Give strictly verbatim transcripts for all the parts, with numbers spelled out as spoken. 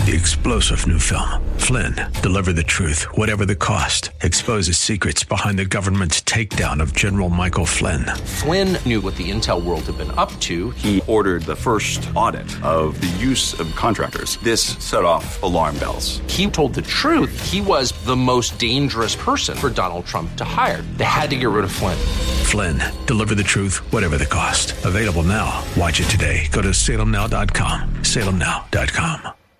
the explosive new film, Flynn, Deliver the Truth, Whatever the Cost, exposes secrets behind the government's takedown of General Michael Flynn. Flynn knew what the intel world had been up to. He ordered the first audit of the use of contractors. This set off alarm bells. He told the truth. He was the most dangerous person for Donald Trump to hire. They had to get rid of Flynn. Flynn, Deliver the Truth, Whatever the Cost. Available now. Watch it today. Go to salem now dot com. salem now dot com.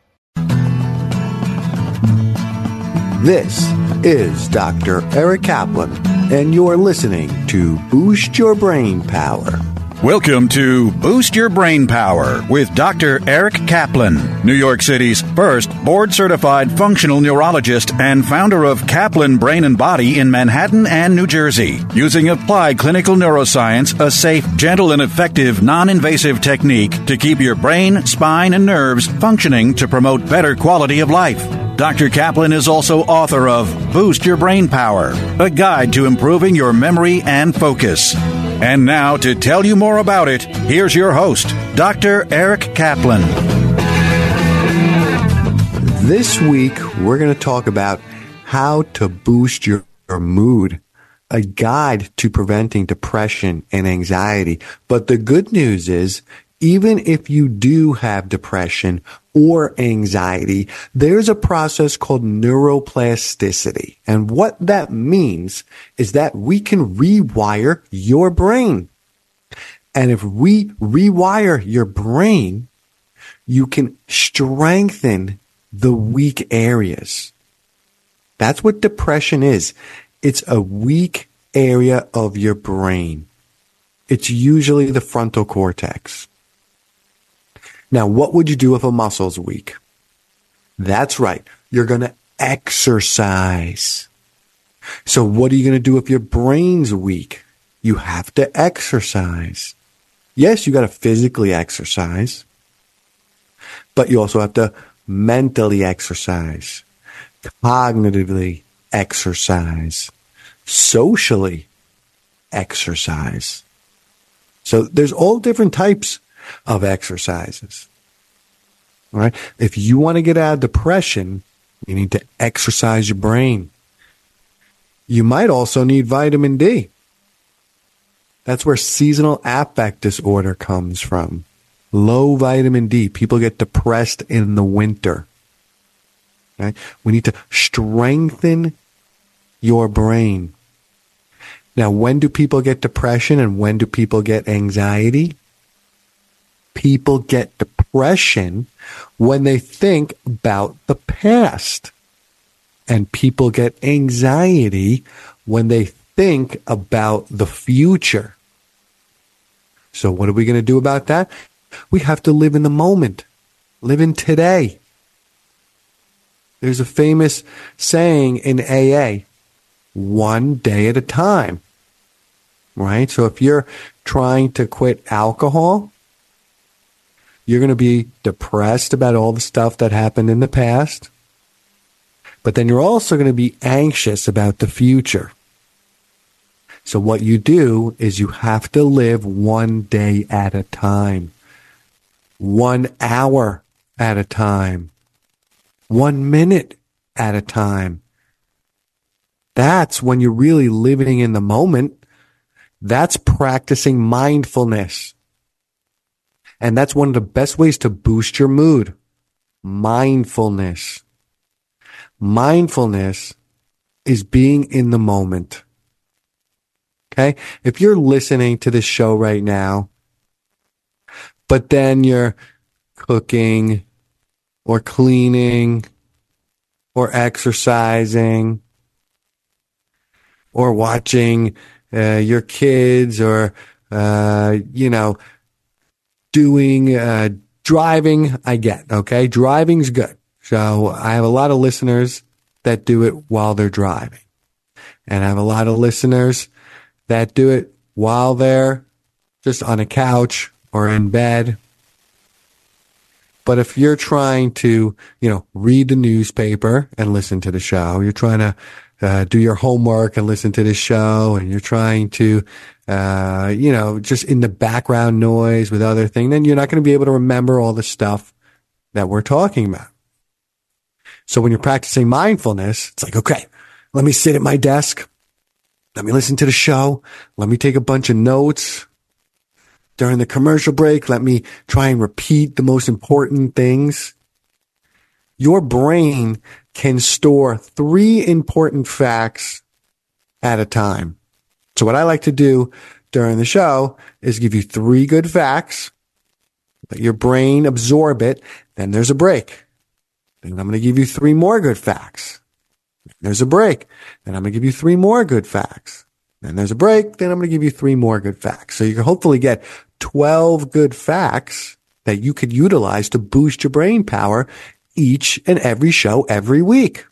This is Doctor Eric Kaplan, and you're listening to Boost Your Brain Power. Welcome to Boost Your Brain Power with Doctor Eric Kaplan, New York City's first board-certified functional neurologist and founder of Kaplan Brain and Body in Manhattan and New Jersey. Using applied clinical neuroscience, a safe, gentle, and effective non-invasive technique to keep your brain, spine, and nerves functioning to promote better quality of life. Doctor Kaplan is also author of Boost Your Brain Power, a guide to improving your memory and focus. And now, to tell you more about it, here's your host, Doctor Eric Kaplan. This week, we're going to talk about how to boost your, your mood, a guide to preventing depression and anxiety. But the good news is, even if you do have depression or anxiety, there's a process called neuroplasticity. And what that means is that we can rewire your brain. And if we rewire your brain, you can strengthen the weak areas. That's what depression is. It's a weak area of your brain. It's usually the frontal cortex. Now, what would you do if a muscle's weak? That's right. You're going to exercise. So what are you going to do if your brain's weak? You have to exercise. Yes, you got to physically exercise, but you also have to mentally exercise, cognitively exercise, socially exercise. So there's all different types of exercises. All right. If you want to get out of depression, you need to exercise your brain. You might also need vitamin D. That's where seasonal affect disorder comes from. Low vitamin D. People get depressed in the winter. Okay? We need to strengthen your brain. Now, when do people get depression and when do people get anxiety? People get depression when they think about the past. And people get anxiety when they think about the future. So what are we going to do about that? We have to live in the moment. Live in today. There's a famous saying in A A, one day at a time. Right? So if you're trying to quit alcohol, you're going to be depressed about all the stuff that happened in the past. But then you're also going to be anxious about the future. So what you do is you have to live one day at a time. One hour at a time. One minute at a time. That's when you're really living in the moment. That's practicing mindfulness. And that's one of the best ways to boost your mood. Mindfulness. Mindfulness is being in the moment. Okay? If you're listening to this show right now, but then you're cooking or cleaning or exercising or watching uh, your kids or, uh, you know, doing, uh, driving, I get, okay? Driving's good. So I have a lot of listeners that do it while they're driving. And I have a lot of listeners that do it while they're just on a couch or in bed. But if you're trying to, you know, read the newspaper and listen to the show, you're trying to uh, do your homework and listen to the show, and you're trying to, uh, you know, just in the background noise with other things, then you're not going to be able to remember all the stuff that we're talking about. So when you're practicing mindfulness, it's like, okay, let me sit at my desk. Let me listen to the show. Let me take a bunch of notes. During the commercial break, let me try and repeat the most important things. Your brain can store three important facts at a time. So what I like to do during the show is give you three good facts, let your brain absorb it, then there's a break. Then I'm going to give you three more good facts. There's a break. Then I'm going to give you three more good facts. Then there's a break. Then I'm going to give you three more good facts. So you can hopefully get twelve good facts that you could utilize to boost your brain power each and every show every week.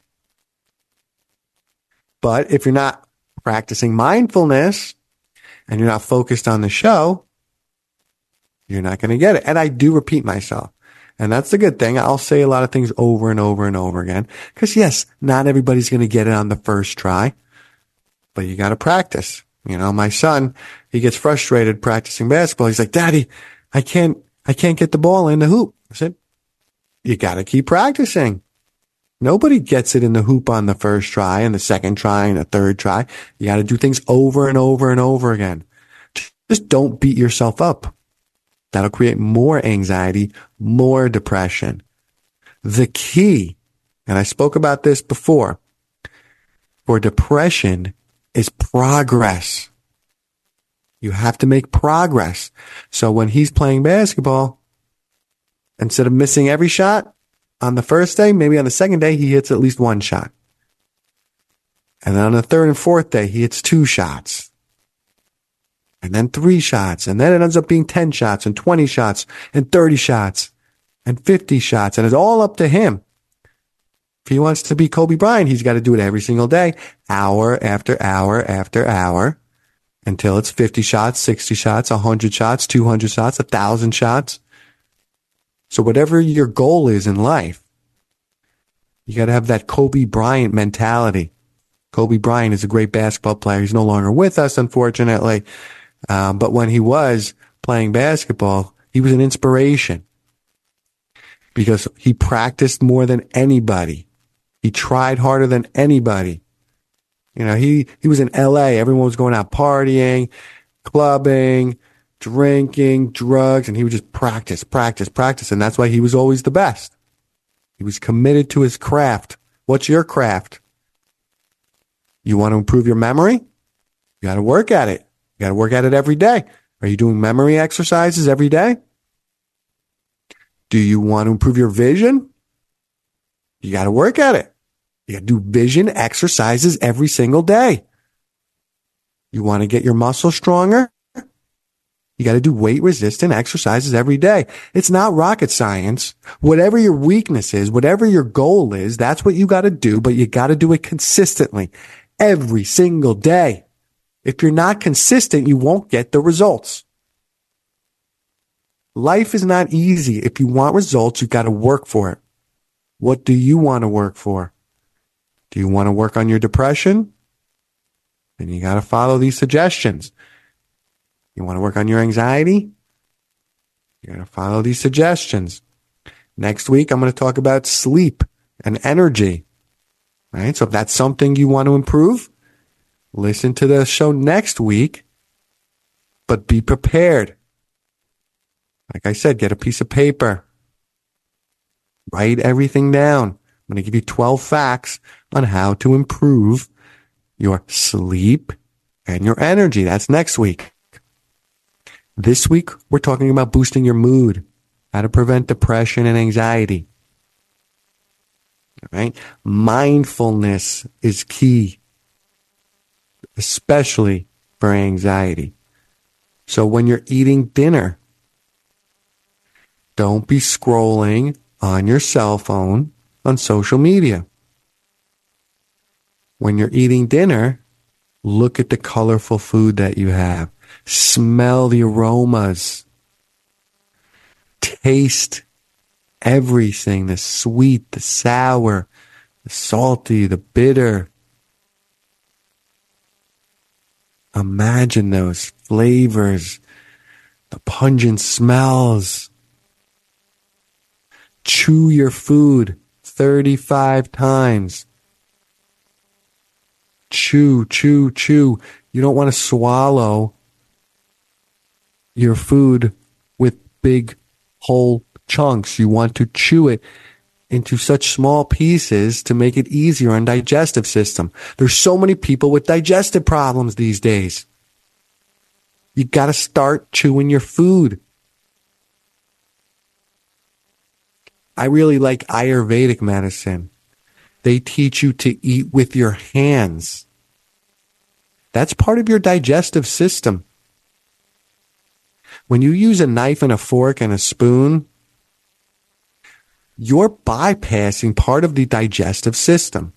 But if you're not practicing mindfulness and you're not focused on the show, you're not going to get it. And I do repeat myself. And that's the good thing. I'll say a lot of things over and over and over again. Because yes, not everybody's going to get it on the first try, but you got to practice. You know, my son, he gets frustrated practicing basketball. He's like, Daddy, I can't, I can't get the ball in the hoop. I said, you got to keep practicing. Nobody gets it in the hoop on the first try and the second try and the third try. You got to do things over and over and over again. Just don't beat yourself up. That'll create more anxiety, more depression. The key, and I spoke about this before, for depression is progress. You have to make progress. So when he's playing basketball, instead of missing every shot on the first day, maybe on the second day, he hits at least one shot. And then on the third and fourth day, he hits two shots. And then three shots. And then it ends up being ten shots and twenty shots and thirty shots and fifty shots. And it's all up to him. If he wants to be Kobe Bryant, he's got to do it every single day, hour after hour after hour, until it's fifty shots, sixty shots, one hundred shots, two hundred shots, one thousand shots. So whatever your goal is in life, you got to have that Kobe Bryant mentality. Kobe Bryant is a great basketball player. He's no longer with us, unfortunately. Um, but when he was playing basketball, he was an inspiration because he practiced more than anybody. He tried harder than anybody. You know, he, he was in L A. Everyone was going out partying, clubbing, drinking, drugs, and he would just practice, practice, practice. And that's why he was always the best. He was committed to his craft. What's your craft? You want to improve your memory? You got to work at it. You got to work at it every day. Are you doing memory exercises every day? Do you want to improve your vision? You got to work at it. You got to do vision exercises every single day. You want to get your muscles stronger? You got to do weight resistant exercises every day. It's not rocket science. Whatever your weakness is, whatever your goal is, that's what you got to do, but you got to do it consistently every single day. If you're not consistent, you won't get the results. Life is not easy. If you want results, you've got to work for it. What do you want to work for? Do you want to work on your depression? Then you got to follow these suggestions. You want to work on your anxiety? You're going to follow these suggestions. Next week, I'm going to talk about sleep and energy. Right? So if that's something you want to improve, listen to the show next week, but be prepared. Like I said, get a piece of paper. Write everything down. I'm going to give you twelve facts on how to improve your sleep and your energy. That's next week. This week, we're talking about boosting your mood, how to prevent depression and anxiety. All right? Mindfulness is key, especially for anxiety. So when you're eating dinner, don't be scrolling on your cell phone on social media. When you're eating dinner, look at the colorful food that you have. Smell the aromas. Taste everything, the sweet, the sour, the salty, the bitter. Imagine those flavors, the pungent smells. Chew your food. thirty-five times. Chew, chew, chew. You don't want to swallow your food with big whole chunks. You want to chew it into such small pieces to make it easier on digestive system. There's so many people with digestive problems these days. You got to start chewing your food. I really like Ayurvedic medicine. They teach you to eat with your hands. That's part of your digestive system. When you use a knife and a fork and a spoon, you're bypassing part of the digestive system.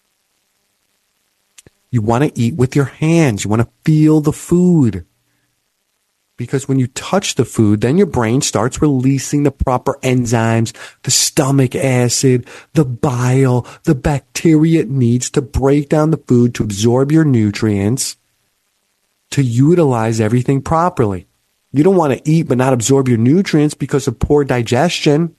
You want to eat with your hands. You want to feel the food. Because when you touch the food, then your brain starts releasing the proper enzymes, the stomach acid, the bile, the bacteria it needs to break down the food, to absorb your nutrients, to utilize everything properly. You don't want to eat but not absorb your nutrients because of poor digestion.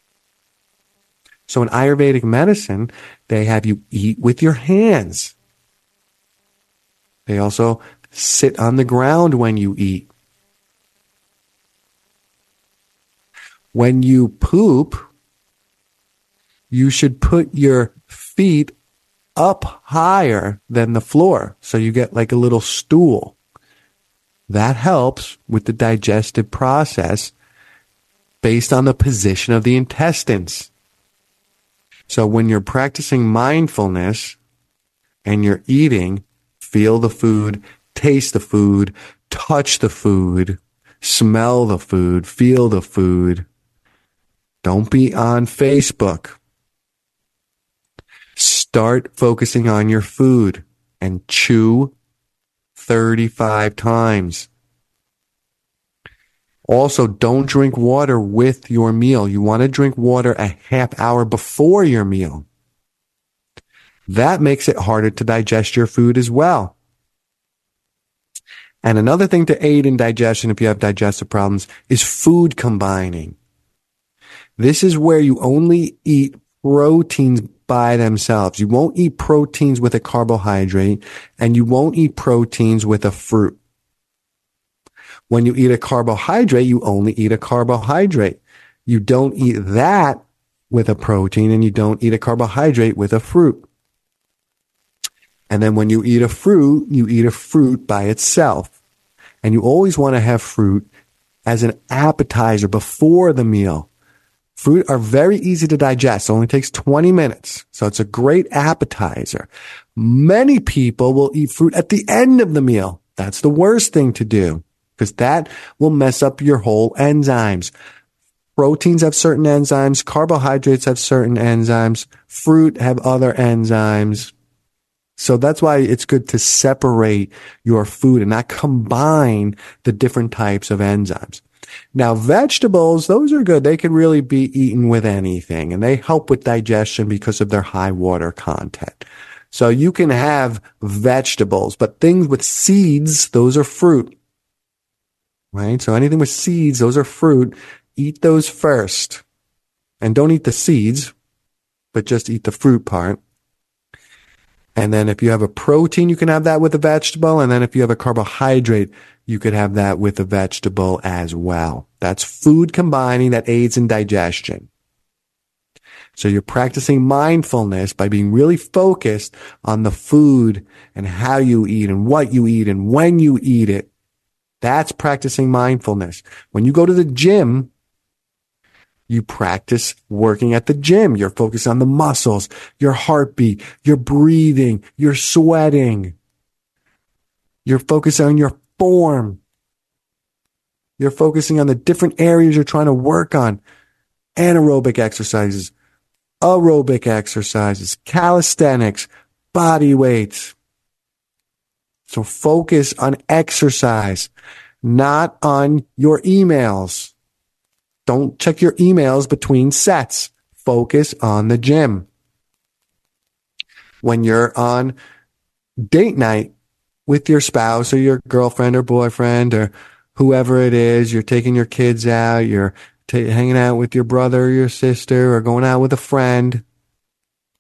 So in Ayurvedic medicine, they have you eat with your hands. They also sit on the ground when you eat. When you poop, you should put your feet up higher than the floor, so you get like a little stool. That helps with the digestive process based on the position of the intestines. So when you're practicing mindfulness and you're eating, feel the food, taste the food, touch the food, smell the food, feel the food. Don't be on Facebook. Start focusing on your food and chew thirty-five times. Also, don't drink water with your meal. You want to drink water a half hour before your meal. That makes it harder to digest your food as well. And another thing to aid in digestion if you have digestive problems is food combining. This is where you only eat proteins by themselves. You won't eat proteins with a carbohydrate, and you won't eat proteins with a fruit. When you eat a carbohydrate, you only eat a carbohydrate. You don't eat that with a protein, and you don't eat a carbohydrate with a fruit. And then when you eat a fruit, you eat a fruit by itself. And you always want to have fruit as an appetizer before the meal. Fruit are very easy to digest. It only takes twenty minutes. So it's a great appetizer. Many people will eat fruit at the end of the meal. That's the worst thing to do, because that will mess up your whole enzymes. Proteins have certain enzymes. Carbohydrates have certain enzymes. Fruit have other enzymes. So that's why it's good to separate your food and not combine the different types of enzymes. Now, vegetables, those are good. They can really be eaten with anything, and they help with digestion because of their high water content. So you can have vegetables, but things with seeds, those are fruit, right? So anything with seeds, those are fruit. Eat those first. And don't eat the seeds, but just eat the fruit part. And then if you have a protein, you can have that with a vegetable. And then if you have a carbohydrate, you could have that with a vegetable as well. That's food combining that aids in digestion. So you're practicing mindfulness by being really focused on the food and how you eat and what you eat and when you eat it. That's practicing mindfulness. When you go to the gym, you practice working at the gym. You're focused on the muscles, your heartbeat, your breathing, your sweating. You're focused on your form. You're focusing on the different areas you're trying to work on. Anaerobic exercises, aerobic exercises, calisthenics, body weights. So focus on exercise, not on your emails. Don't check your emails between sets. Focus on the gym. When you're on date night with your spouse or your girlfriend or boyfriend or whoever it is, you're taking your kids out, you're t- hanging out with your brother or your sister or going out with a friend,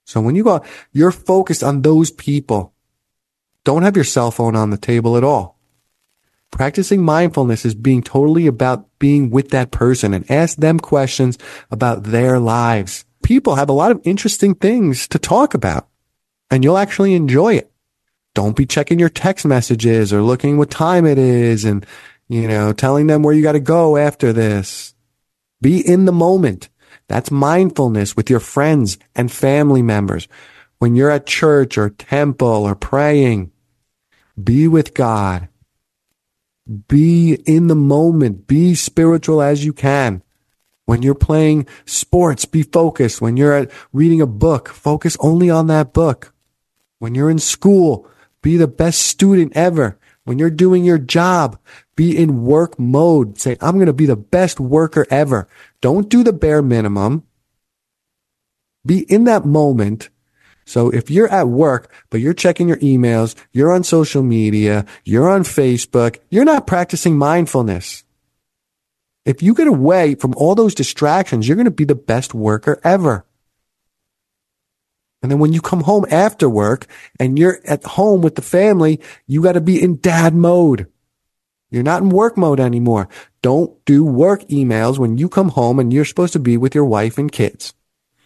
So when you go out, you're focused on those people. Don't have your cell phone on the table at all. Practicing mindfulness is being totally about being with that person and ask them questions about their lives. People have a lot of interesting things to talk about, and you'll actually enjoy it. Don't be checking your text messages or looking what time it is and, you know, telling them where you got to go after this. Be in the moment. That's mindfulness with your friends and family members. When you're at church or temple or praying, be with God. Be in the moment. Be spiritual as you can. When you're playing sports, be focused. When you're at reading a book, focus only on that book. When you're in school, be the best student ever. When you're doing your job, be in work mode. Say, I'm going to be the best worker ever. Don't do the bare minimum. Be in that moment. So if you're at work, but you're checking your emails, you're on social media, you're on Facebook, you're not practicing mindfulness. If you get away from all those distractions, you're going to be the best worker ever. And then when you come home after work and you're at home with the family, you got to be in dad mode. You're not in work mode anymore. Don't do work emails when you come home and you're supposed to be with your wife and kids.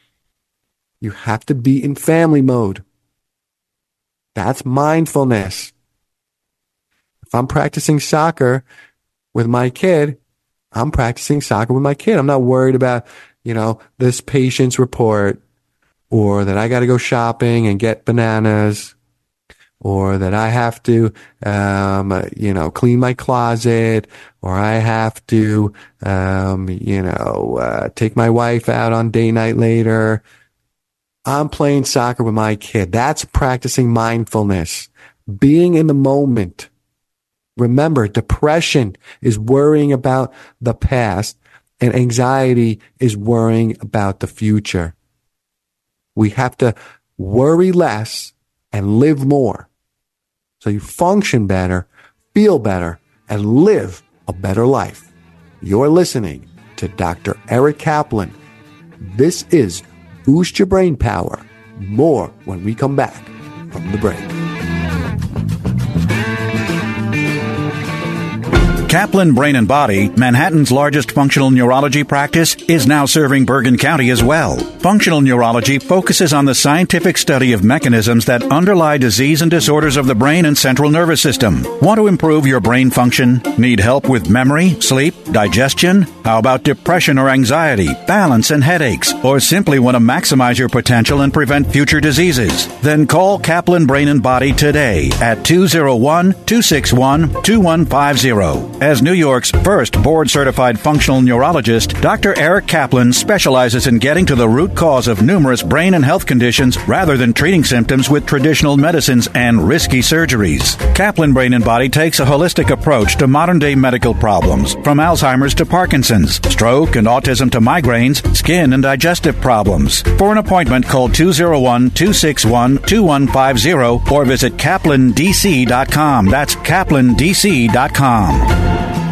You have to be in family mode. That's mindfulness. If I'm practicing soccer with my kid, I'm practicing soccer with my kid. I'm not worried about, you know, this patient's report, or that I got to go shopping and get bananas, or that I have to, um, you know, clean my closet, or I have to, um, you know, uh, take my wife out on date night later. I'm playing soccer with my kid. That's practicing mindfulness, being in the moment. Remember, depression is worrying about the past, and anxiety is worrying about the future. We have to worry less and live more, so you function better, feel better, and live a better life. You're listening to Doctor Eric Kaplan. This is Boost Your Brain Power. More when we come back from the break. Kaplan Brain and Body, Manhattan's largest functional neurology practice, is now serving Bergen County as well. Functional neurology focuses on the scientific study of mechanisms that underlie disease and disorders of the brain and central nervous system. Want to improve your brain function? Need help with memory, sleep, digestion? How about depression or anxiety, balance and headaches? Or simply want to maximize your potential and prevent future diseases? Then call Kaplan Brain and Body today at two oh one, two six one, two one five zero. As New York's first board-certified functional neurologist, Doctor Eric Kaplan specializes in getting to the root cause of numerous brain and health conditions rather than treating symptoms with traditional medicines and risky surgeries. Kaplan Brain and Body takes a holistic approach to modern-day medical problems, from Alzheimer's to Parkinson's, stroke and autism to migraines, skin and digestive problems. For an appointment, call two oh one, two six one, two one five zero or visit kaplan d c dot com. That's kaplan d c dot com.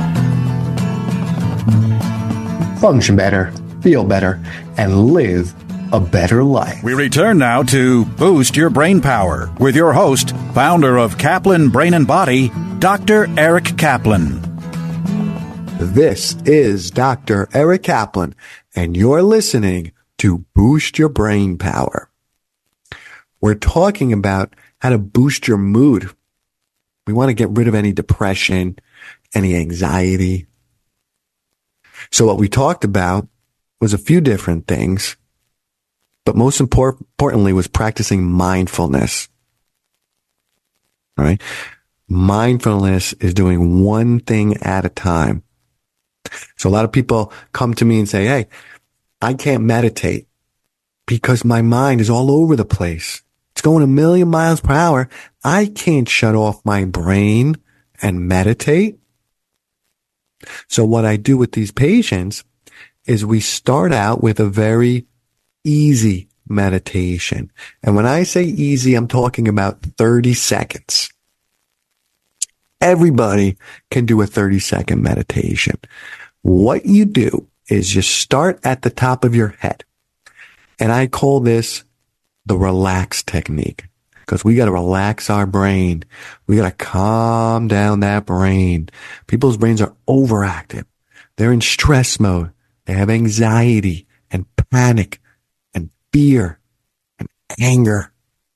Function better, feel better, and live a better life. We return now to Boost Your Brain Power with your host, founder of Kaplan Brain and Body, Doctor Eric Kaplan. This is Doctor Eric Kaplan, and you're listening to Boost Your Brain Power. We're talking about how to boost your mood. We want to get rid of any depression, any anxiety. So what we talked about was a few different things, but most impor- importantly was practicing mindfulness. All right? Mindfulness is doing one thing at a time. So a lot of people come to me and say, hey, I can't meditate because my mind is all over the place. It's going a million miles per hour. I can't shut off my brain and meditate. So what I do with these patients is we start out with a very easy meditation. And when I say easy, I'm talking about thirty seconds. Everybody can do a thirty second meditation. What you do is you start at the top of your head. And I call this the relax technique, because we got to relax our brain. We got to calm down that brain. People's brains are overactive. They're in stress mode. They have anxiety and panic and fear and anger.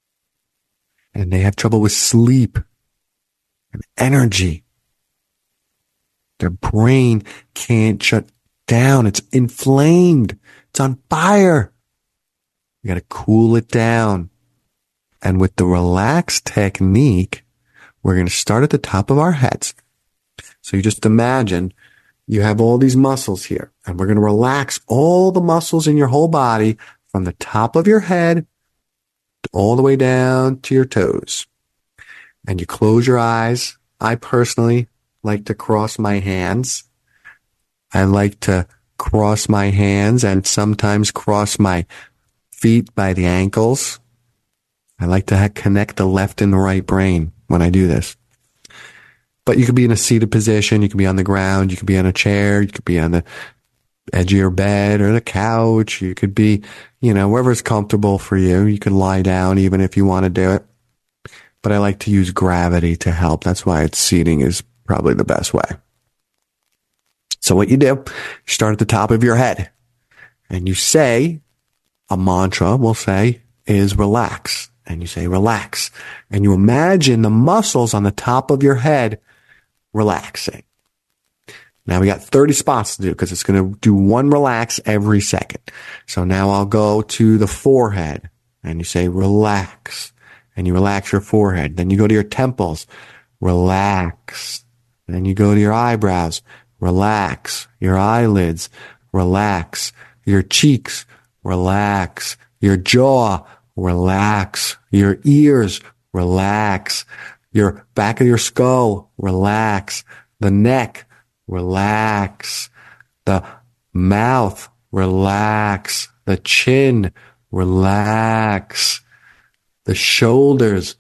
And they have trouble with sleep and energy. Their brain can't shut down. It's inflamed. It's on fire. You got to cool it down. And with the relax technique, we're going to start at the top of our heads. So you just imagine you have all these muscles here, and we're going to relax all the muscles in your whole body from the top of your head all the way down to your toes. And you close your eyes. I personally like to cross my hands. I like to cross my hands and sometimes cross my feet by the ankles. I like to ha- connect the left and the right brain when I do this. But you could be in a seated position. You could be on the ground. You could be on a chair. You could be on the edge of your bed or the couch. You could be, you know, wherever's comfortable for you. You could lie down even if you want to do it. But I like to use gravity to help. That's why it's seating is probably the best way. So what you do, you start at the top of your head and you say a mantra, we'll say, is relax. And you say relax. And you imagine the muscles on the top of your head relaxing. Now we got thirty spots to do because it's going to do one relax every second. So now I'll go to the forehead and you say relax. And you relax your forehead. Then you go to your temples. Relax. Then you go to your eyebrows. Relax. Your eyelids. Relax. Your cheeks. Relax. Your jaw. Relax. Your ears. Relax. Your back of your skull. Relax. The neck. Relax. The mouth. Relax. The chin. Relax. The shoulders.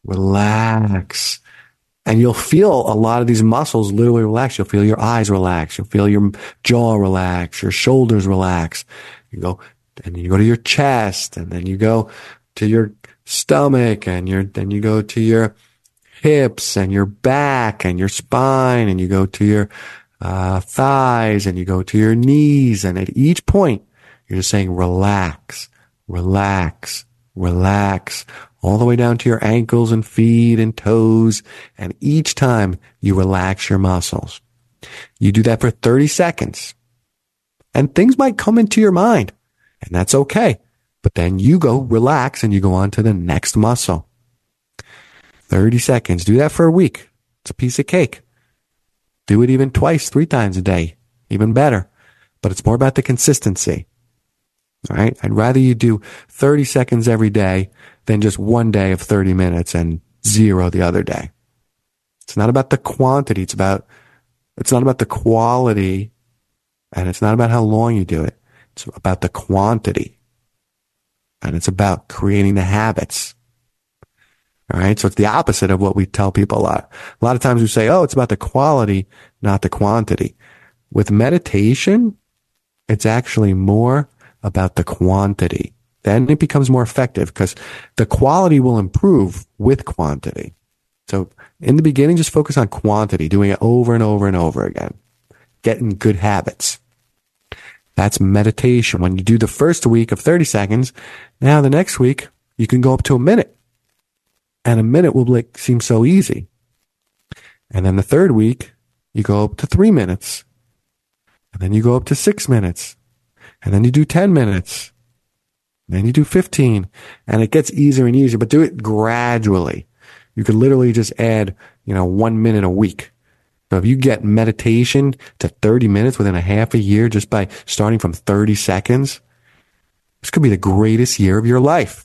Relax. And you'll feel a lot of these muscles literally relax. You'll feel your eyes relax. You'll feel your jaw relax. Your shoulders relax. You go, and you go to your chest, and then you go to your stomach, and your, then you go to your hips and your back and your spine, and you go to your uh, thighs, and you go to your knees. And at each point, you're just saying relax, relax, relax, all the way down to your ankles and feet and toes. And each time you relax your muscles. You do that for thirty seconds. And things might come into your mind. And that's okay. But then you go relax and you go on to the next muscle. thirty seconds. Do that for a week. It's a piece of cake. Do it even twice, three times a day. Even better. But it's more about the consistency. All right? I'd rather you do thirty seconds every day than just one day of thirty minutes and zero the other day. It's not about the quantity. It's about, it's not about the quality, and it's not about how long you do it. It's about the quantity. And it's about creating the habits. All right. So it's the opposite of what we tell people a lot. A lot of times we say, oh, it's about the quality, not the quantity. With meditation, it's actually more about the quantity. Then it becomes more effective because the quality will improve with quantity. So in the beginning, just focus on quantity, doing it over and over and over again, getting good habits. That's meditation. When you do the first week of thirty seconds, now the next week, you can go up to a minute. And a minute will like, seem so easy. And then the third week, you go up to three minutes. And then you go up to six minutes. And then you do ten minutes. And then you do fifteen. And it gets easier and easier, but do it gradually. You could literally just add, you know, one minute a week. So if you get meditation to thirty minutes within a half a year just by starting from thirty seconds, this could be the greatest year of your life.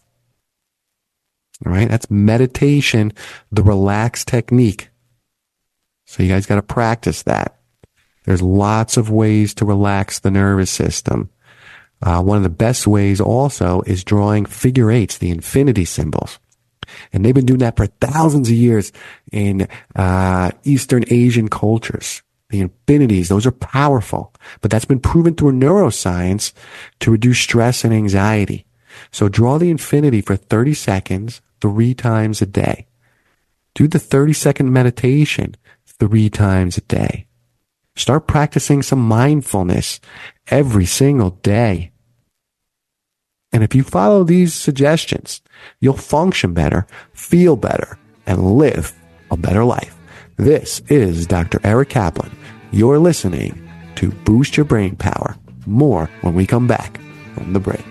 All right. That's meditation, the relax technique. So you guys got to practice that. There's lots of ways to relax the nervous system. Uh, one of the best ways also is drawing figure eights, the infinity symbols. And they've been doing that for thousands of years in uh Eastern Asian cultures. The infinities, those are powerful. But that's been proven through neuroscience to reduce stress and anxiety. So draw the infinity for thirty seconds, three times a day. Do the thirty second meditation three times a day. Start practicing some mindfulness every single day. And if you follow these suggestions, you'll function better, feel better, and live a better life. This is Doctor Eric Kaplan. You're listening to Boost Your Brain Power. More when we come back from the break.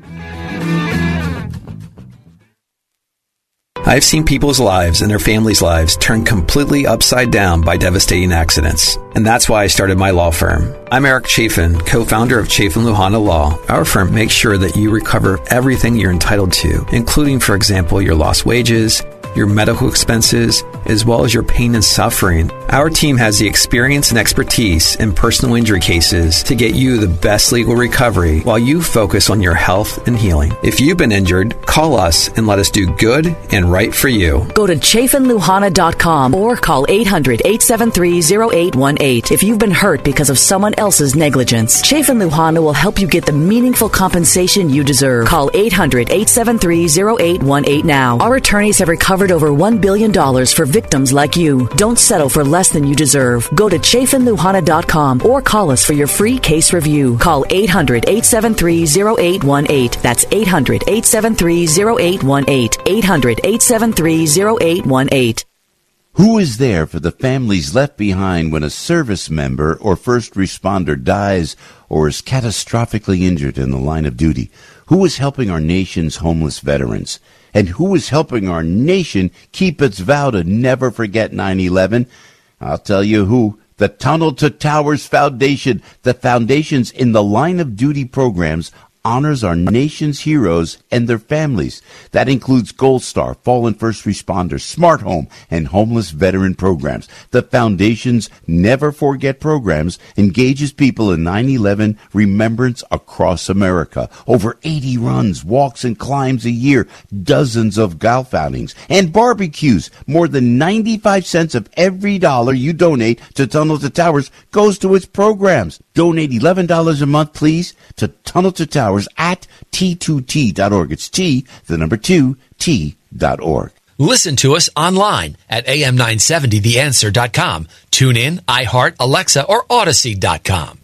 I've seen people's lives and their families' lives turn completely upside down by devastating accidents. And that's why I started my law firm. I'm Eric Chafin, co-founder of Chafin Luhana Law. Our firm makes sure that you recover everything you're entitled to, including, for example, your lost wages, your medical expenses, as well as your pain and suffering. Our team has the experience and expertise in personal injury cases to get you the best legal recovery while you focus on your health and healing. If you've been injured, call us and let us do good and right for you. Go to chafin luhana dot com or call eight hundred, eight seven three, zero eight one eight if you've been hurt because of someone else's negligence. Chafin Luhana will help you get the meaningful compensation you deserve. Call eight hundred, eight seven three, zero eight one eight now. Our attorneys have recovered over one billion dollars for victims like you. Don't settle for less than you deserve. Go to chafin luhana dot com or call us for your free case review. Call eight hundred, eight seven three, zero eight one eight. That's eight hundred, eight seven three, zero eight one eight. eight hundred, eight seven three, zero eight one eight. Who is there for the families left behind when a service member or first responder dies or is catastrophically injured in the line of duty? Who is helping our nation's homeless veterans? And who is helping our nation keep its vow to never forget nine eleven? I'll tell you who. The Tunnel to Towers Foundation. The foundations in the line of duty programs honors our nation's heroes and their families. That includes Gold Star, Fallen First Responders, Smart Home, and homeless veteran programs. The Foundation's Never Forget programs engages people in nine eleven remembrance across America. Over eighty runs, walks, and climbs a year, dozens of golf outings, and barbecues. More than ninety-five cents of every dollar you donate to Tunnel to Towers goes to its programs. Donate eleven dollars a month, please, to Tunnel to Towers at T two T dot org. It's T, the number two, T dot org. Listen to us online at A M nine seventy the answer dot com. Tune in, iHeart, Alexa, or Odyssey dot com.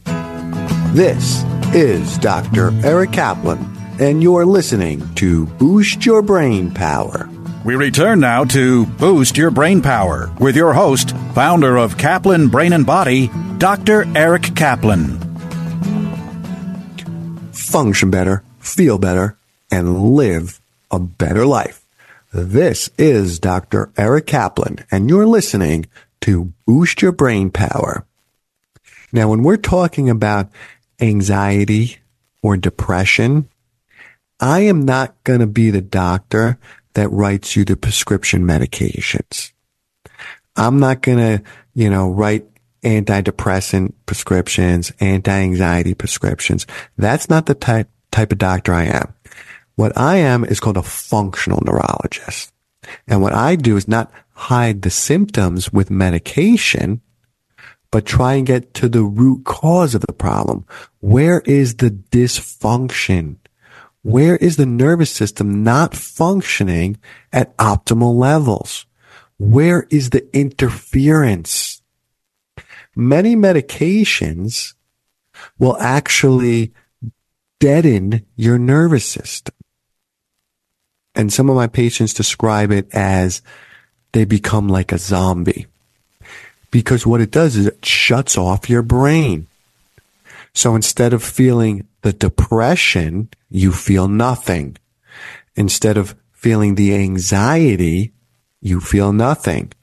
This is Doctor Eric Kaplan, and you're listening to Boost Your Brain Power. We return now to Boost Your Brain Power with your host, founder of Kaplan Brain and Body, Doctor Eric Kaplan. Function better, feel better, and live a better life. This is Doctor Eric Kaplan, and you're listening to Boost Your Brain Power. Now, when we're talking about anxiety or depression, I am not going to be the doctor that writes you the prescription medications. I'm not going to, you know, write antidepressant prescriptions, anti-anxiety prescriptions. That's not the type, type of doctor I am. What I am is called a functional neurologist. And what I do is not hide the symptoms with medication, but try and get to the root cause of the problem. Where is the dysfunction? Where is the nervous system not functioning at optimal levels? Where is the interference? Many medications will actually deaden your nervous system. And some of my patients describe it as they become like a zombie. Because what it does is it shuts off your brain. So instead of feeling the depression, you feel nothing. Instead of feeling the anxiety, you feel nothing.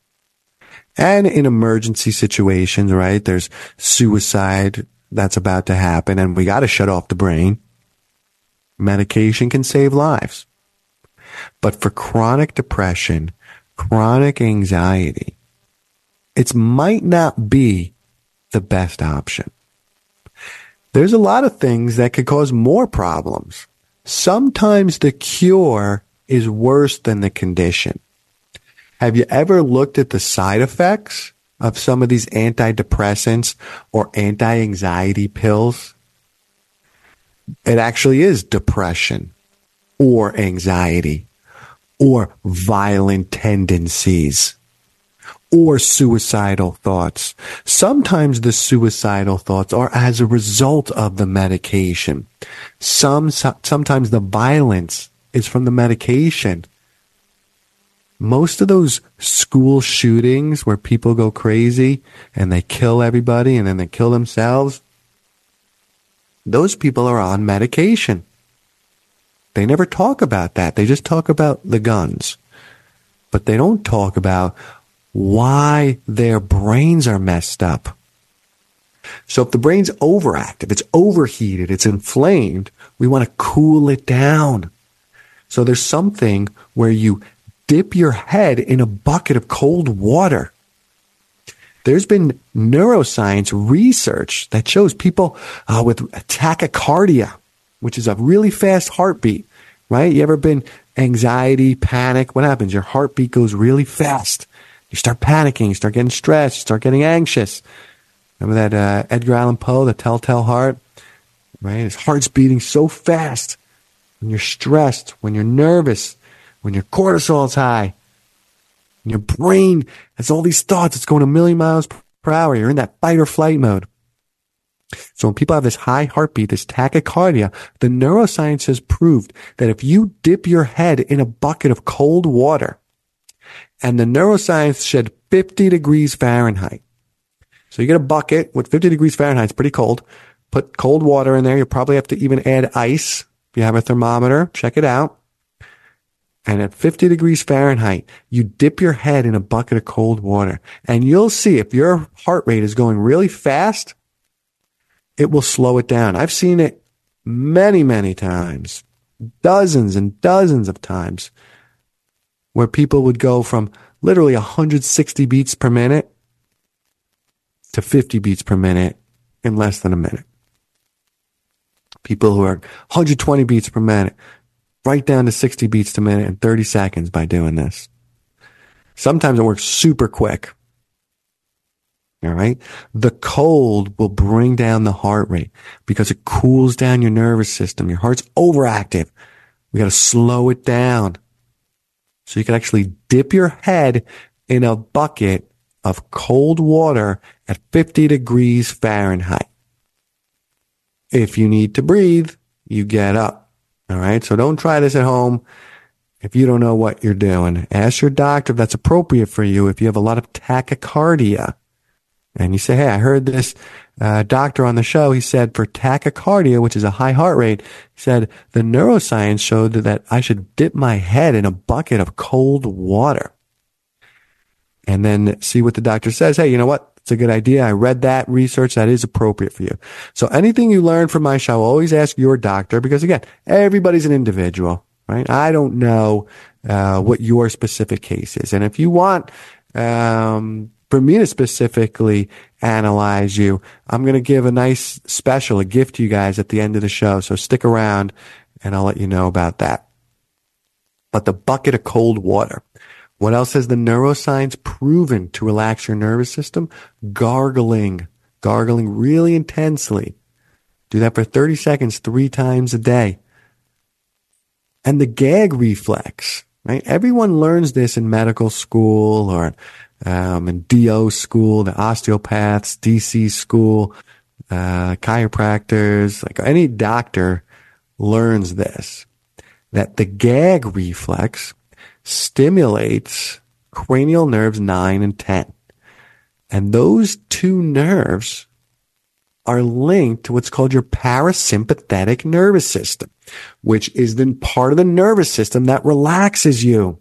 And in emergency situations, right, there's suicide that's about to happen, and we got to shut off the brain. Medication can save lives. But for chronic depression, chronic anxiety, it might not be the best option. There's a lot of things that could cause more problems. Sometimes the cure is worse than the condition. Have you ever looked at the side effects of some of these antidepressants or anti-anxiety pills? It actually is depression. or anxiety or violent tendencies or suicidal thoughts. Sometimes the suicidal thoughts are as a result of the medication. Some, sometimes the violence is from the medication. Most of those school shootings where people go crazy and they kill everybody and then they kill themselves, those people are on medication. They never talk about that. They just talk about the guns. But they don't talk about why their brains are messed up. So if the brain's overactive, it's overheated, it's inflamed, we want to cool it down. So there's something where you dip your head in a bucket of cold water. There's been neuroscience research that shows people uh, with tachycardia, which is a really fast heartbeat, right? You ever been anxiety, panic? What happens? Your heartbeat goes really fast. You start panicking, you start getting stressed, you start getting anxious. Remember that uh, Edgar Allan Poe, The Telltale Heart? Right? His heart's beating so fast. When you're stressed, when you're nervous, when your cortisol's high, and your brain has all these thoughts, it's going a million miles per hour. You're in that fight or flight mode. So when people have this high heartbeat, this tachycardia, the neuroscience has proved that if you dip your head in a bucket of cold water, and the neuroscience said fifty degrees Fahrenheit. So you get a bucket with fifty degrees Fahrenheit. It's pretty cold. Put cold water in there. You'll probably have to even add ice. If you have a thermometer, check it out. And at fifty degrees Fahrenheit, you dip your head in a bucket of cold water. And you'll see if your heart rate is going really fast, it will slow it down. I've seen it many, many times. Dozens and dozens of times. Where people would go from literally one hundred sixty beats per minute to fifty beats per minute in less than a minute. People who are one hundred twenty beats per minute, right down to sixty beats per minute in thirty seconds by doing this. Sometimes it works super quick. All right? The cold will bring down the heart rate because it cools down your nervous system. Your heart's overactive. We got to slow it down. So you can actually dip your head in a bucket of cold water at fifty degrees Fahrenheit. If you need to breathe, you get up. All right. So don't try this at home if you don't know what you're doing. Ask your doctor if that's appropriate for you. If you have a lot of tachycardia and you say, hey, I heard this uh, doctor on the show. He said for tachycardia, which is a high heart rate, he said the neuroscience showed that I should dip my head in a bucket of cold water and then see what the doctor says. Hey, you know what? It's a good idea. I read that research. That is appropriate for you. So anything you learn from my show, always ask your doctor because, again, everybody's an individual, right? I don't know uh, what your specific case is. And if you want um, for me to specifically analyze you, I'm going to give a nice special, a gift to you guys at the end of the show. So stick around and I'll let you know about that. But the bucket of cold water. What else has the neuroscience proven to relax your nervous system? Gargling. Gargling really intensely. Do that for thirty seconds three times a day. And the gag reflex, right? Everyone learns this in medical school or um, in D O school, the osteopaths, D C school, uh, chiropractors, like any doctor learns this, that the gag reflex stimulates cranial nerves nine and ten. And those two nerves are linked to what's called your parasympathetic nervous system, which is the part of the nervous system that relaxes you.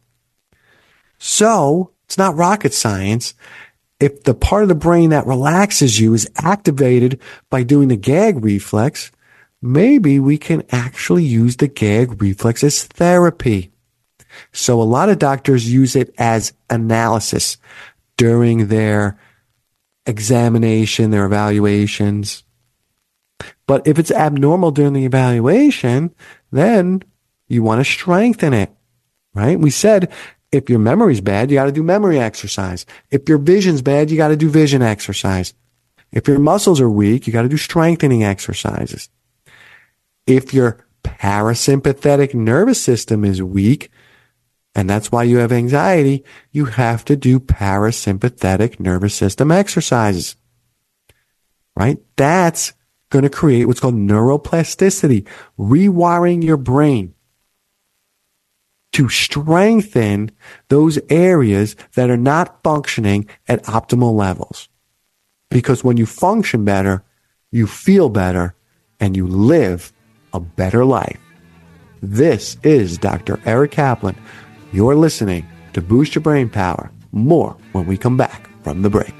So it's not rocket science. If the part of the brain that relaxes you is activated by doing the gag reflex, maybe we can actually use the gag reflex as therapy. So a lot of doctors use it as analysis during their examination, their evaluations. But if it's abnormal during the evaluation, then you want to strengthen it, right? We said if your memory's bad, you got to do memory exercise. If your vision's bad, you got to do vision exercise. If your muscles are weak, you got to do strengthening exercises. If your parasympathetic nervous system is weak, and that's why you have anxiety, you have to do parasympathetic nervous system exercises. Right? That's going to create what's called neuroplasticity, rewiring your brain to strengthen those areas that are not functioning at optimal levels. Because when you function better, you feel better, and you live a better life. This is Doctor Eric Kaplan. You're listening to Boost Your Brain Power. More when we come back from the break.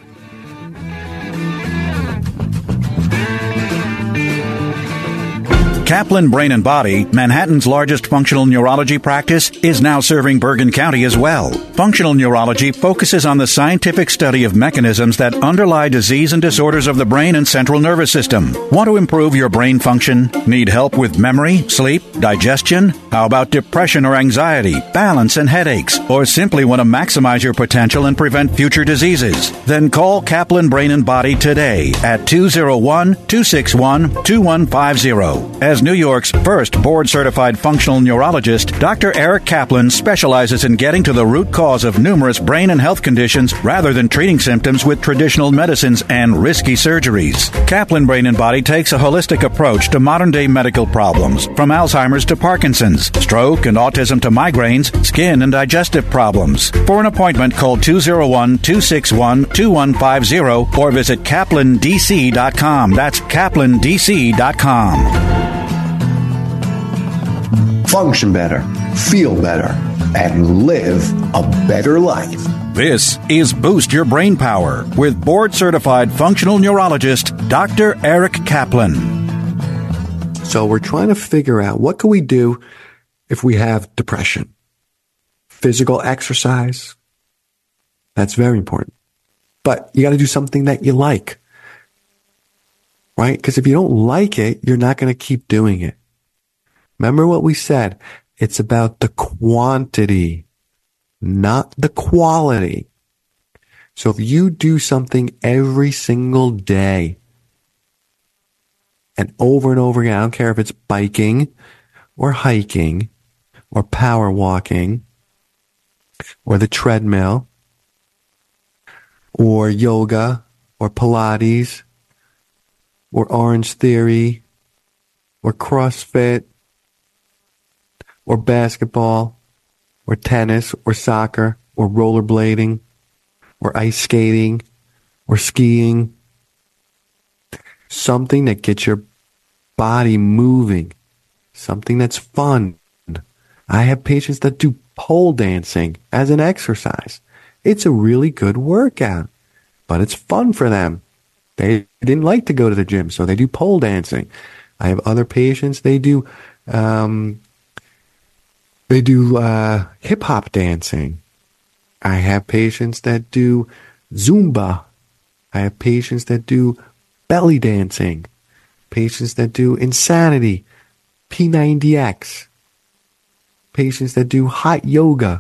Kaplan Brain and Body, Manhattan's largest functional neurology practice, is now serving Bergen County as well. Functional neurology focuses on the scientific study of mechanisms that underlie disease and disorders of the brain and central nervous system. Want to improve your brain function? Need help with memory, sleep, digestion? How about depression or anxiety, balance and headaches? Or simply want to maximize your potential and prevent future diseases? Then call Kaplan Brain and Body today at two oh one, two six one, two one five zero. As New York's first board-certified functional neurologist, Doctor Eric Kaplan specializes in getting to the root cause of numerous brain and health conditions rather than treating symptoms with traditional medicines and risky surgeries. Kaplan Brain and Body takes a holistic approach to modern-day medical problems, from Alzheimer's to Parkinson's, stroke and autism to migraines, skin and digestive problems. For an appointment, call two oh one, two six one, two one five zero or visit kaplan d c dot com. That's kaplan d c dot com. Function better, feel better, and live a better life. This is Boost Your Brain Power with board-certified functional neurologist Doctor Eric Kaplan. So we're trying to figure out what can we do if we have depression. Physical exercise, that's very important. But you got to do something that you like, right? Because if you don't like it, you're not going to keep doing it. Remember what we said. It's about the quantity, not the quality. So if you do something every single day and over and over again, I don't care if it's biking or hiking or power walking or the treadmill or yoga or Pilates or Orange Theory or CrossFit or basketball, or tennis, or soccer, or rollerblading, or ice skating, or skiing. Something that gets your body moving. Something that's fun. I have patients that do pole dancing as an exercise. It's a really good workout, but it's fun for them. They didn't like to go to the gym, so they do pole dancing. I have other patients, they do... Um, They do uh, hip-hop dancing. I have patients that do Zumba. I have patients that do belly dancing. Patients that do Insanity, P ninety X. Patients that do hot yoga.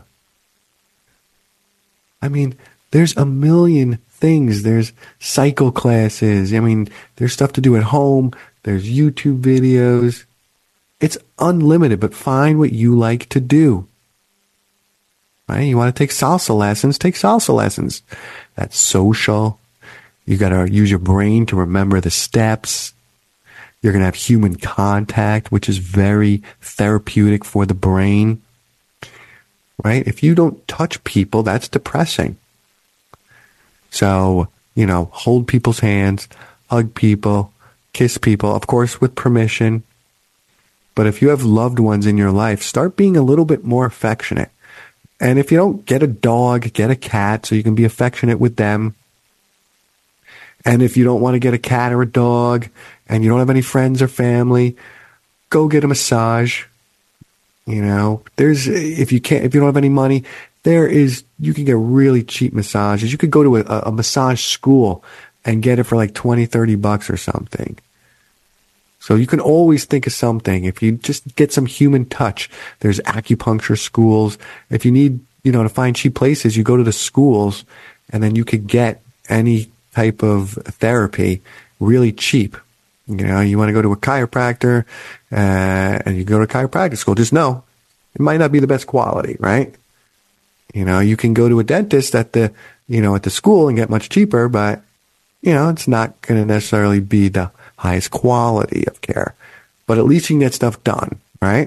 I mean, there's a million things. There's cycle classes. I mean, there's stuff to do at home. There's YouTube videos. It's unlimited, but find what you like to do. Right? You want to take salsa lessons, take salsa lessons. That's social. You got to use your brain to remember the steps. You're going to have human contact, which is very therapeutic for the brain. Right? If you don't touch people, that's depressing. So, you know, hold people's hands, hug people, kiss people, of course, with permission. But if you have loved ones in your life, start being a little bit more affectionate. And if you don't, get a dog, get a cat so you can be affectionate with them. And if you don't want to get a cat or a dog and you don't have any friends or family, go get a massage. You know, there's, if you can't, if you don't have any money, there is, you can get really cheap massages. You could go to a, a massage school and get it for like twenty, thirty bucks or something. So you can always think of something. If you just get some human touch, there's acupuncture schools. If you need, you know, to find cheap places, you go to the schools and then you could get any type of therapy really cheap. You know, you want to go to a chiropractor, uh, and you go to chiropractic school, just know it might not be the best quality, right? You know, you can go to a dentist at the, you know, at the school and get much cheaper, but, you know, it's not going to necessarily be the highest quality of care. But at least you can get stuff done, right?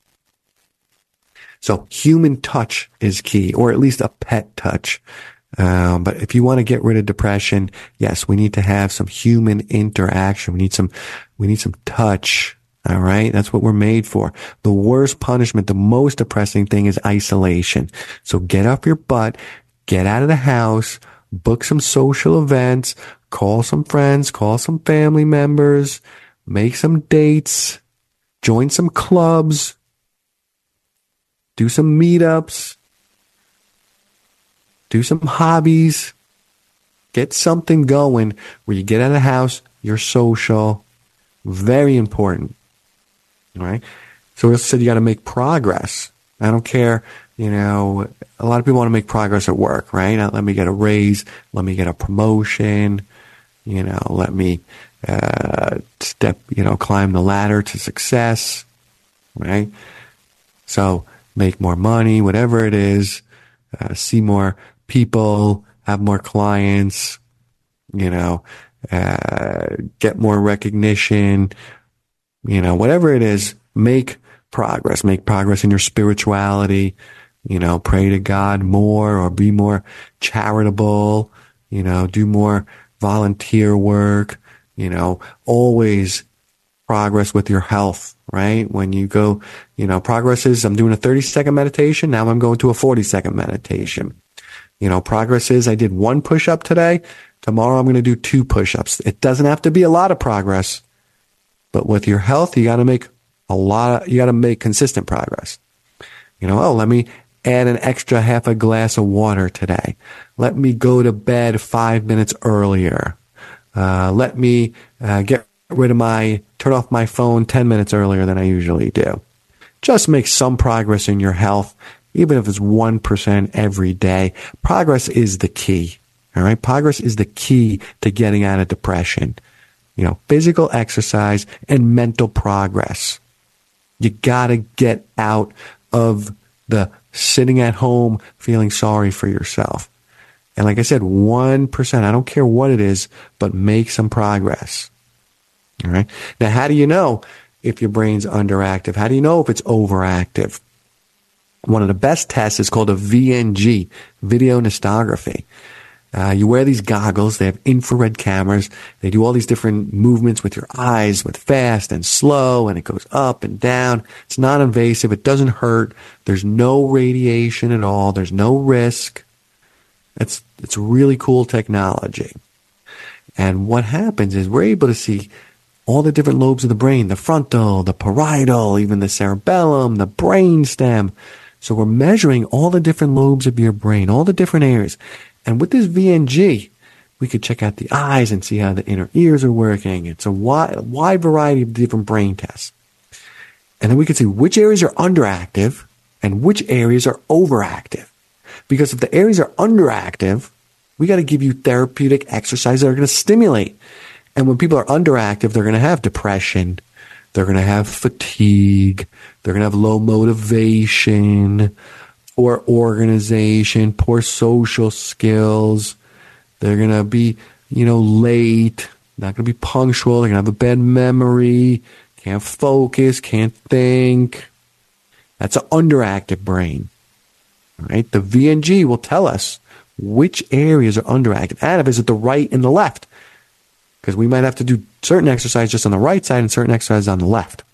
So human touch is key, or at least a pet touch. Um, but if you want to get rid of depression, yes, we need to have some human interaction. We need some, we need some touch. All right. That's what we're made for. The worst punishment, the most depressing thing is isolation. So get off your butt, get out of the house, book some social events, call some friends, call some family members, make some dates, join some clubs, do some meetups, do some hobbies, get something going where you get out of the house, you're social. Very important. All right. So we also said you got to make progress. I don't care. You know, a lot of people want to make progress at work, right? Let me get a raise. Let me get a promotion. You know, let me uh, step, you know, climb the ladder to success, right? So make more money, whatever it is, uh, see more people, have more clients, you know, uh, get more recognition, you know, whatever it is, make progress, make progress in your spirituality, you know, pray to God more or be more charitable, you know, do more volunteer work, you know, always progress with your health, right? When you go, you know, progress is I'm doing a thirty second meditation. Now I'm going to a forty second meditation. You know, progress is I did one push up today. Tomorrow I'm going to do two push ups. It doesn't have to be a lot of progress, but with your health, you got to make a lot of, you got to make consistent progress. You know, oh, let me add an extra half a glass of water today. Let me go to bed five minutes earlier. Uh, let me uh, get rid of my, turn off my phone ten minutes earlier than I usually do. Just make some progress in your health, even if it's one percent every day. Progress is the key. All right. Progress is the key to getting out of depression. You know, physical exercise and mental progress. You got to get out of the sitting at home feeling sorry for yourself. And like I said, one percent, I don't care what it is, but make some progress. All right. Now, how do you know if your brain's underactive? How do you know if it's overactive? One of the best tests is called a V N G, video nystography. Uh, you wear these goggles. They have infrared cameras. They do all these different movements with your eyes, with fast and slow, and it goes up and down. It's not invasive. It doesn't hurt. There's no radiation at all. There's no risk. It's, it's really cool technology. And what happens is we're able to see all the different lobes of the brain, the frontal, the parietal, even the cerebellum, the brainstem. So we're measuring all the different lobes of your brain, all the different areas. And with this V N G, we could check out the eyes and see how the inner ears are working. It's a wide, wide variety of different brain tests. And then we could see which areas are underactive and which areas are overactive. Because if the areas are underactive, we got to give you therapeutic exercises that are going to stimulate. And when people are underactive, they're going to have depression. They're going to have fatigue. They're going to have low motivation, poor organization, poor social skills. They're going to be, you know, late, not going to be punctual. They're going to have a bad memory, can't focus, can't think. That's an underactive brain. All right. The V N G will tell us which areas are underactive. And if it's at the right and the left, because we might have to do certain exercise just on the right side and certain exercises on the left.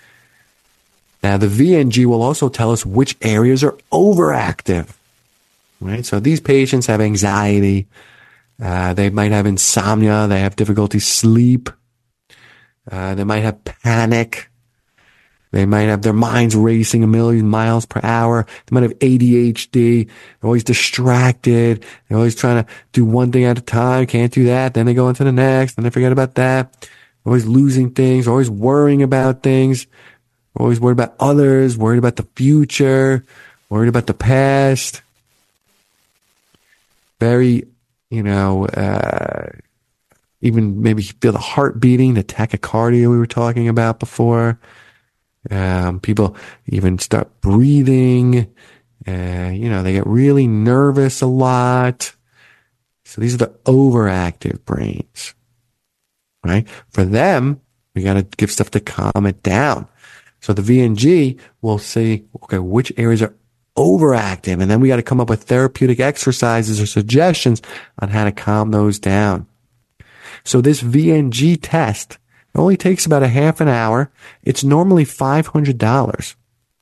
Now, the V N G will also tell us which areas are overactive, right? So these patients have anxiety. Uh, they might have insomnia. They have difficulty sleep. Uh, they might have panic. They might have their minds racing a million miles per hour. They might have A D H D. They're always distracted. They're always trying to do one thing at a time. Can't do that. Then they go on to the next. Then they forget about that. They're always losing things. Always worrying about things. Always worried about others, worried about the future, worried about the past. Very, you know, uh, even maybe feel the heart beating, the tachycardia we were talking about before. Um, people even start breathing. Uh, you know, they get really nervous a lot. So these are the overactive brains, right? For them, we got to give stuff to calm it down. So the V N G will say, okay, which areas are overactive? And then we got to come up with therapeutic exercises or suggestions on how to calm those down. So this V N G test only takes about a half an hour. It's normally five hundred dollars.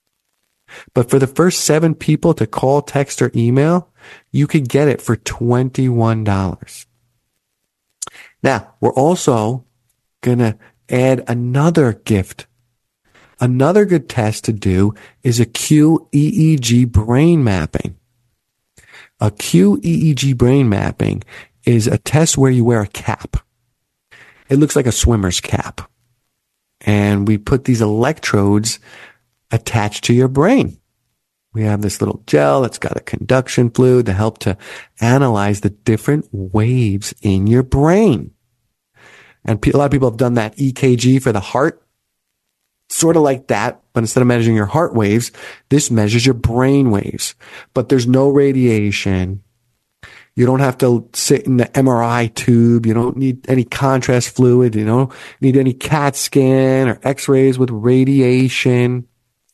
But for the first seven people to call, text, or email, you could get it for twenty-one dollars. Now, we're also going to add another gift. Another good test to do is a Q E E G brain mapping. A Q E E G brain mapping is a test where you wear a cap. It looks like a swimmer's cap. And we put these electrodes attached to your brain. We have this little gel that's got a conduction fluid to help to analyze the different waves in your brain. And a lot of people have done that E K G for the heart, sort of like that, but instead of measuring your heart waves, this measures your brain waves. But there's no radiation. You don't have to sit in the M R I tube. You don't need any contrast fluid. You don't need any CAT scan or x-rays with radiation.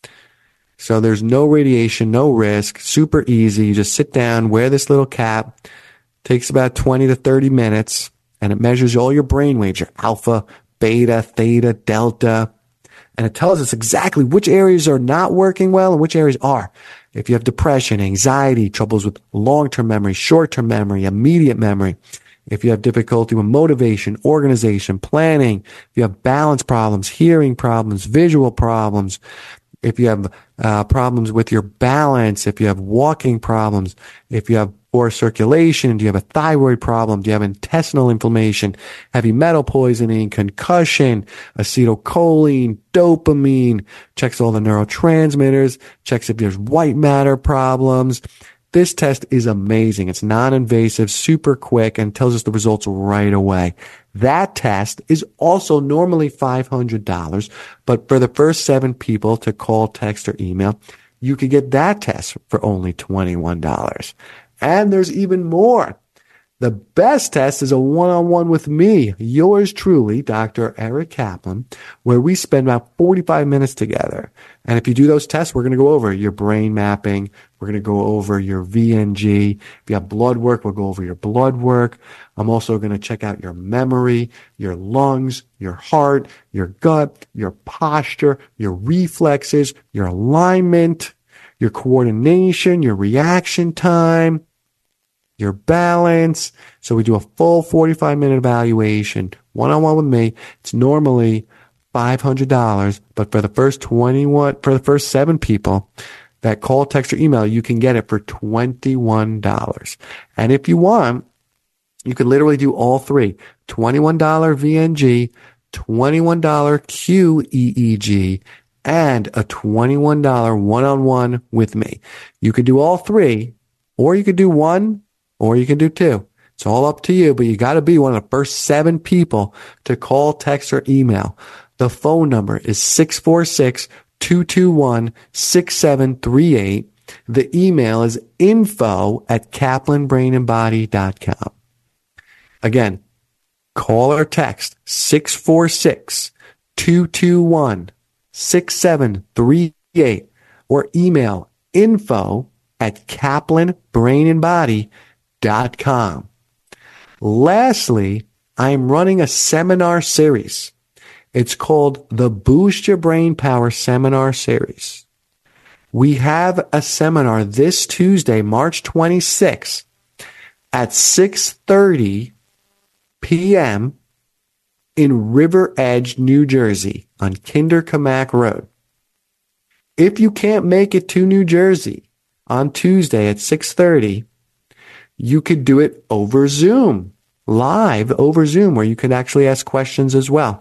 So there's no radiation, no risk, super easy. You just sit down, wear this little cap. Takes about twenty to thirty minutes, and it measures all your brain waves, your alpha, beta, theta, delta. And it tells us exactly which areas are not working well and which areas are. If you have depression, anxiety, troubles with long-term memory, short-term memory, immediate memory, if you have difficulty with motivation, organization, planning, if you have balance problems, hearing problems, visual problems, if you have uh, problems with your balance, if you have walking problems, if you have poor circulation, do you have a thyroid problem, do you have intestinal inflammation, heavy metal poisoning, concussion, acetylcholine, dopamine, checks all the neurotransmitters, checks if there's white matter problems. This test is amazing. It's non-invasive, super quick, and tells us the results right away. That test is also normally five hundred dollars, but for the first seven people to call, text, or email, you could get that test for only twenty-one dollars. And there's even more. The best test is a one-on-one with me, yours truly, Doctor Eric Kaplan, where we spend about forty-five minutes together. And if you do those tests, we're going to go over your brain mapping. We're going to go over your V N G. If you have blood work, we'll go over your blood work. I'm also going to check out your memory, your lungs, your heart, your gut, your posture, your reflexes, your alignment, your coordination, your reaction time, your balance. So we do a full forty-five minute evaluation, one-on-one with me. It's normally five hundred dollars, but for the first twenty-one, for the first seven people that call, text, or email, you can get it for twenty-one dollars. And if you want, you could literally do all three. twenty-one dollars V N G, twenty-one dollars Q E E G, and a twenty-one dollars one-on-one with me. You could do all three, or you could do one, or you can do two. It's all up to you, but you got to be one of the first seven people to call, text, or email. The phone number is six four six, two two one, six seven three eight. The email is info at kaplan brain and body dot com. Again, call or text six four six, two two one, six seven three eight or email info at kaplan brain and body dot com. Lastly, I'm running a seminar series. It's called the Boost Your Brain Power Seminar Series. We have a seminar this Tuesday, March twenty-sixth at six thirty p.m. in River Edge, New Jersey on Kinder Kamak Road. If you can't make it to New Jersey on Tuesday at six thirty, you could do it over Zoom, live over Zoom, where you can actually ask questions as well.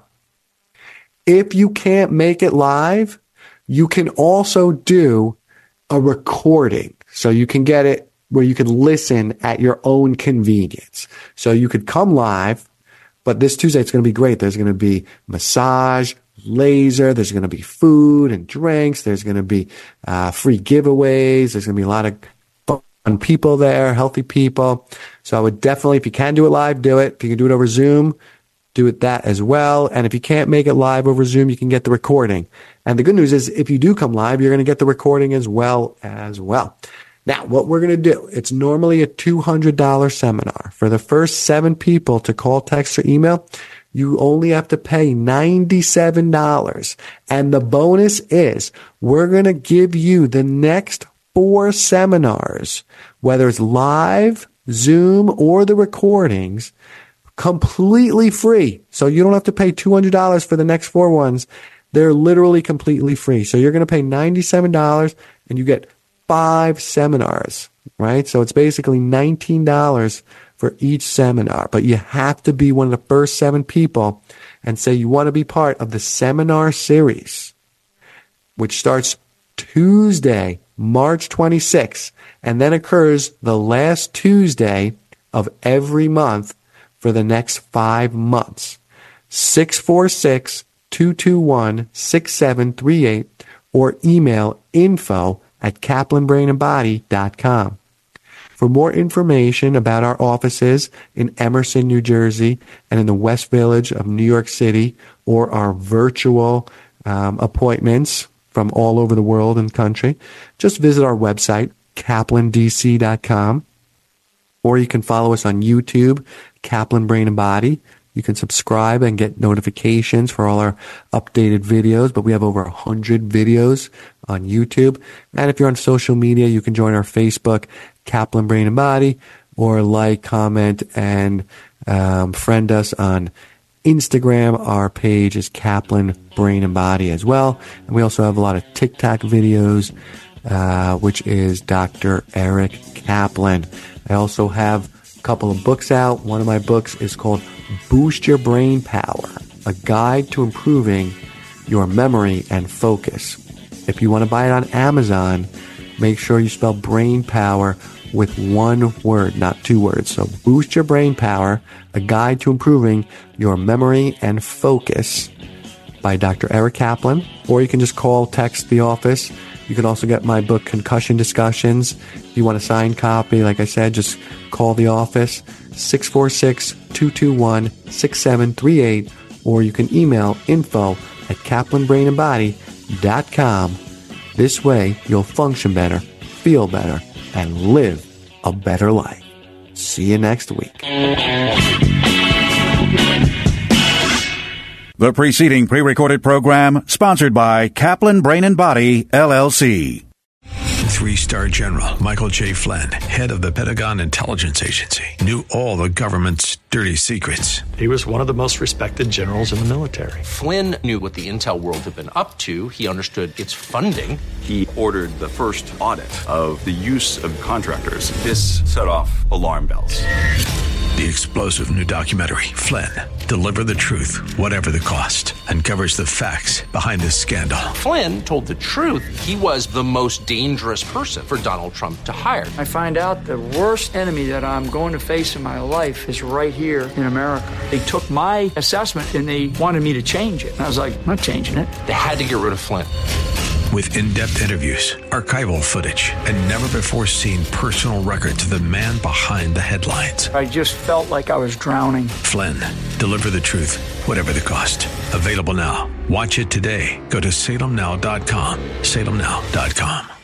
If you can't make it live, you can also do a recording. So you can get it where you can listen at your own convenience. So you could come live, But this Tuesday, it's going to be great. There's going to be massage, laser. There's going to be food and drinks. There's going to be uh, free giveaways. There's going to be a lot of fun people there, healthy people. So I would definitely, if you can do it live, do it. If you can do it over Zoom, do it that as well. And if you can't make it live over Zoom, you can get the recording. And the good news is if you do come live, you're going to get the recording as well as well. Now, what we're going to do, it's normally a two hundred dollars seminar. For the first seven people to call, text, or email, you only have to pay ninety-seven dollars. And the bonus is we're going to give you the next four seminars, whether it's live, Zoom, or the recordings, completely free. So you don't have to pay two hundred dollars for the next four ones. They're literally completely free. So you're going to pay ninety-seven dollars and you get five seminars, right? So it's basically nineteen dollars for each seminar. But you have to be one of the first seven people and say you want to be part of the seminar series, which starts Tuesday, March twenty-sixth, and then occurs the last Tuesday of every month for the next five months. six four six, two two one, six seven three eight or email info at kaplan brain and body dot com. For more information about our offices in Emerson, New Jersey, and in the West Village of New York City, or our virtual um, appointments from all over the world and country, just visit our website, kaplan d c dot com, or you can follow us on YouTube, Kaplan Brain and Body. You can subscribe and get notifications for all our updated videos, but we have over one hundred videos on YouTube. And if you're on social media, you can join our Facebook, Kaplan Brain and Body, or like, comment, and um, friend us on Instagram. Our page is Kaplan Brain and Body as well. And we also have a lot of TikTok videos, uh, which is Doctor Eric Kaplan. I also have a couple of books out. One of my books is called Boost Your Brain Power, a guide to improving your memory and focus. If you want to buy it on Amazon, make sure you spell brain power with one word, not two words. So Boost Your Brain Power, a guide to improving your memory and focus by Doctor Eric Kaplan. Or you can just call, text the office. You can also get my book, Concussion Discussions. If you want a signed copy, like I said, just call the office, six four six, two two one, six seven three eight, or you can email info at kaplan brain and body dot com. This way, you'll function better, feel better, and live a better life. See you next week. The preceding pre-recorded program sponsored by Kaplan Brain and Body, L L C. Three-star General Michael J. Flynn, head of the Pentagon Intelligence Agency, knew all the government's dirty secrets. He was one of the most respected generals in the military. Flynn knew what the intel world had been up to. He understood its funding. He ordered the first audit of the use of contractors. This set off alarm bells. The explosive new documentary, Flynn, Deliver the Truth, Whatever the Cost, uncovers the facts behind this scandal. Flynn told the truth. He was the most dangerous person for Donald Trump to hire. I find out the worst enemy that I'm going to face in my life is right here in America. They took my assessment and they wanted me to change it. And I was like, I'm not changing it. They had to get rid of Flynn. With in-depth interviews, archival footage, and never-before-seen personal records of the man behind the headlines. I just felt like I was drowning. Flynn, Deliver the Truth, Whatever the Cost. Available now. Watch it today. Go to salem now dot com. salem now dot com.